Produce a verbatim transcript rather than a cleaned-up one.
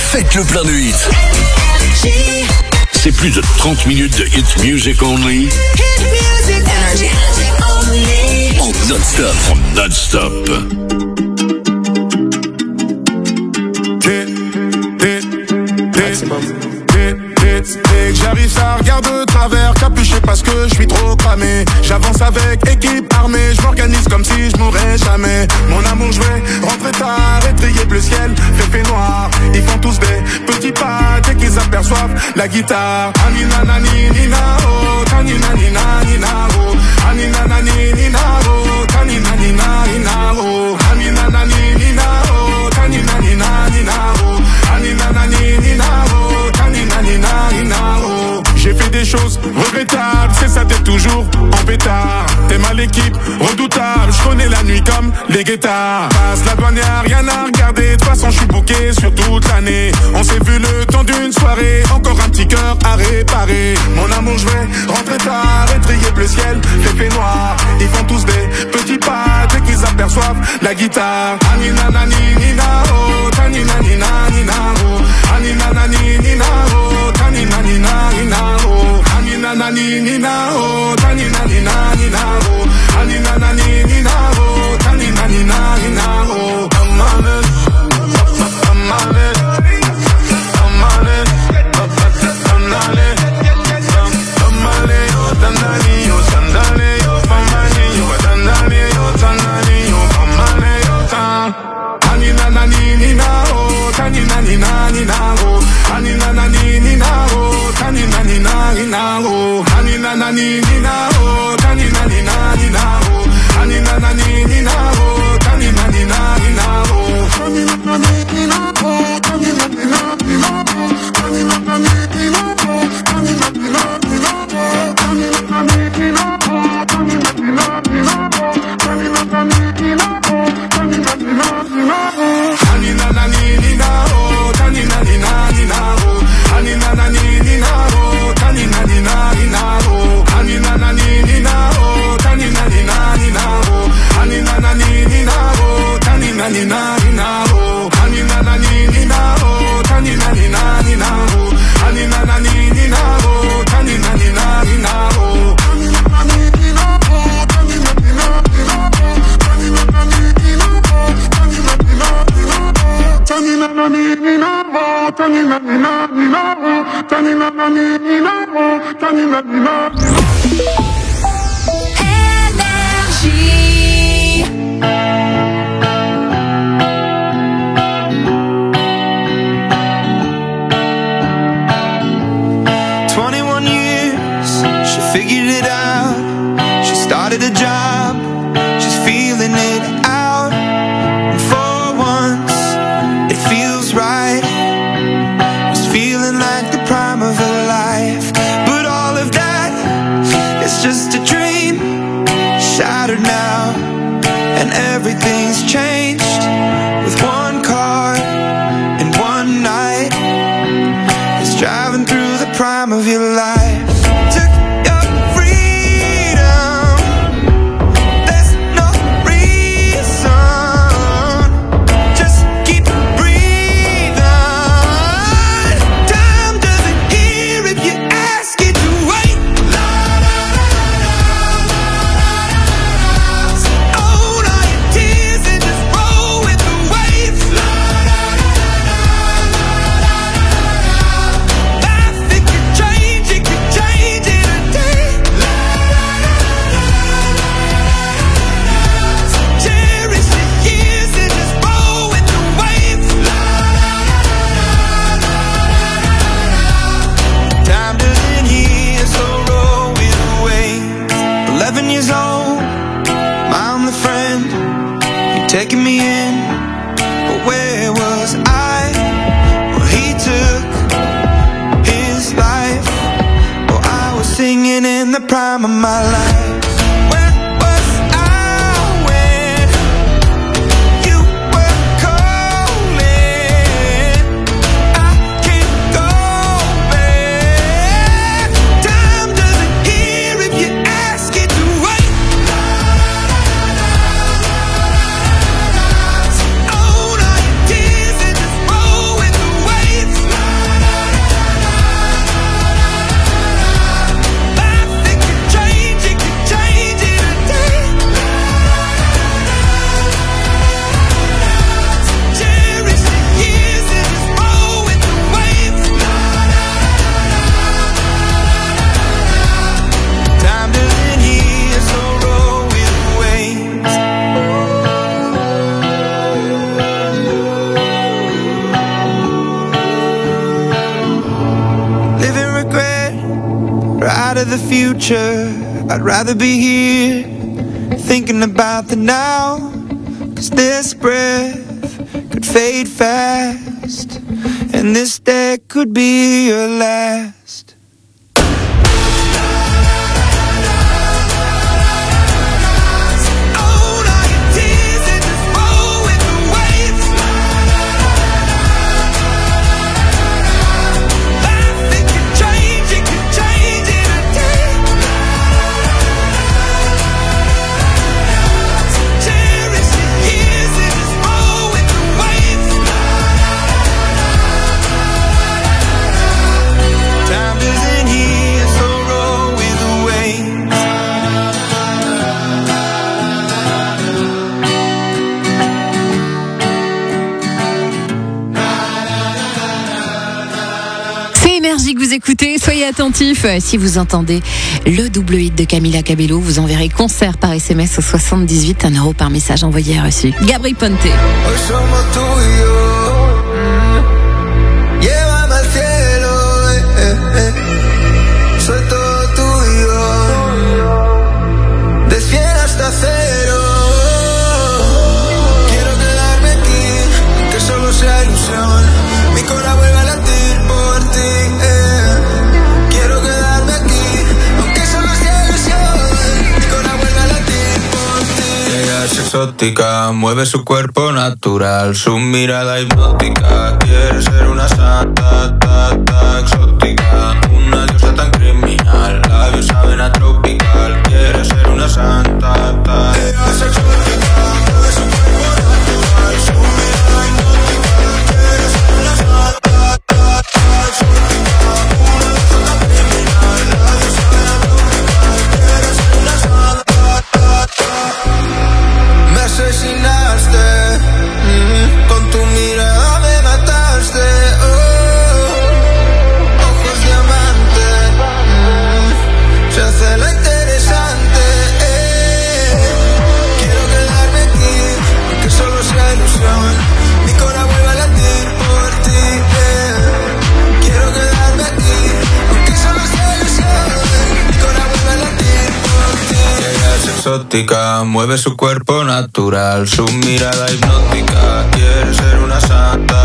faites le plein de hits. C'est plus de trente minutes de hit music only. Hit music only. En non-stop. En non-stop. Dès que j'arrive ça regarde de travers, capuché parce que je suis trop cramé. J'avance avec équipe armée, je m'organise comme si je mourrais jamais. Mon amour je vais rentrer tard, étrier bleu ciel, fait fait noir. Ils font tous des petits pas dès qu'ils aperçoivent la guitare. Anina nani nina oh, tanina nina nina oh, anina nani nina oh, tanina nina nina oh, anina nani nina oh, tanina nina nina oh, anina nani nina oh, tanina nina nina oh. J'ai fait des choses regrettables, c'est ça t'es toujours en pétard. T'es mal l'équipe, redoutable, je connais la nuit comme les guettards. Passe la douane, y'a rien à regarder, de toute façon je suis booké sur toute l'année. On s'est vu le temps d'une soirée, encore un petit cœur à réparer. Mon amour je vais rentrer tard, étrier bleu ciel, fait fait noir. Ils font tous des petits pas dès qu'ils aperçoivent la guitare. Anina nani nina oh, tanina nina nina oh, anina nani nina oh, tanina nina nina oh, anina nani nina oh, tanina nina nina oh, anina nani nina oh, tanina nina nina oh. I'm on it, I'm on it, I'm on it, I'm on it, I'm on it, yo dandani, yo sandali, yo famani, yo dandani, yo sandali, yo famani, yo tan. Anina nani nina oh, tanina nina nina oh, anina nani nina oh, tanina nina nina oh, anina nani nina oh, tanina nina nina oh, anina nani nina oh, tanina nina nina oh, tanina nani nina oh, tanina nina nina oh, tanina nani nina oh, tanina nina nina oh, tanina nani nina oh, tanina nina nina oh, tanina nani nina oh, tanina nina nina oh, anina nani nina oh, tanina nina nina oh, anina nani nina oh, tanina nina nina oh, anina nani nina oh, tanina nina nina oh, anina nani nina oh, tanina nina nina oh, anina nani nina oh, tanina nina nina oh, anina nani nina oh, tanina nina nina oh, anina nani nina oh, tanina nina nina oh, anina nani nina oh, tanina nina nina oh, tanina nani nina oh, tanina nina nina oh, tanina nani nina oh, tanina nina nina. twenty-one years, she figured it out. She started a job, she's feeling it out. And for once, it feels right. It's feeling like the prime of her life. But all of that is just a dream, shattered now. And everything's changed with one car and one night. It's driving through the prime of your life. Took your freedom, there's no reason. Just keep breathing. Time doesn't hear if you ask it to wait. La la la la la la. Own all your tears and just roll with the waves. La la la la la la la. Life it could change, it could change in a day. La la la la la la. So cherish the years and just roll with the waves. La la la la la. Time doesn't heal, so roll with the waves. Eleven years old, I'm the friend. You're taking me in, but where was I? Well, he took his life. Well, I was singing in the prime of my life. Where was I when you were calling? I can't go back. Time doesn't hear if you ask it to wait. La la la la la la. Own all your tears and just roll with the waves. the future, I'd rather be here, thinking about the now. Cause this breath could fade fast, and this day could be your last. Que vous écoutez, soyez attentifs. Si vous entendez le double hit de Camila Cabello, vous enverrez concert par S M S au soixante-dix-huit, un euro par message envoyé et reçu. Gabri Ponte. Exótica, mueve su cuerpo natural, su mirada hipnótica. Quiere ser una santa, ta, ta, exótica, una diosa tan criminal, labios saben a tropical. Quiere ser una santa, ta, ella es exótica, mueve su cuerpo natural, su mirada hipnótica. Quiere ser una santa, ta, ta, exótica, una diosa tan criminal, labios saben a tropical. Quiere ser una santa, ta, ta. Me asesinaste, mm, con tu mirada me mataste, oh, ojos diamante, mm, se hace la interesante, eh. Quiero quedarme aquí, aunque solo sea ilusión, mi corazón vuelve a latir por ti, eh. Quiero quedarme aquí, aunque solo sea ilusión, mi corazón vuelve a latir por ti. Ella es exótica, mueve su cuerpo natural, su mirada hipnótica. Quiere ser una santa,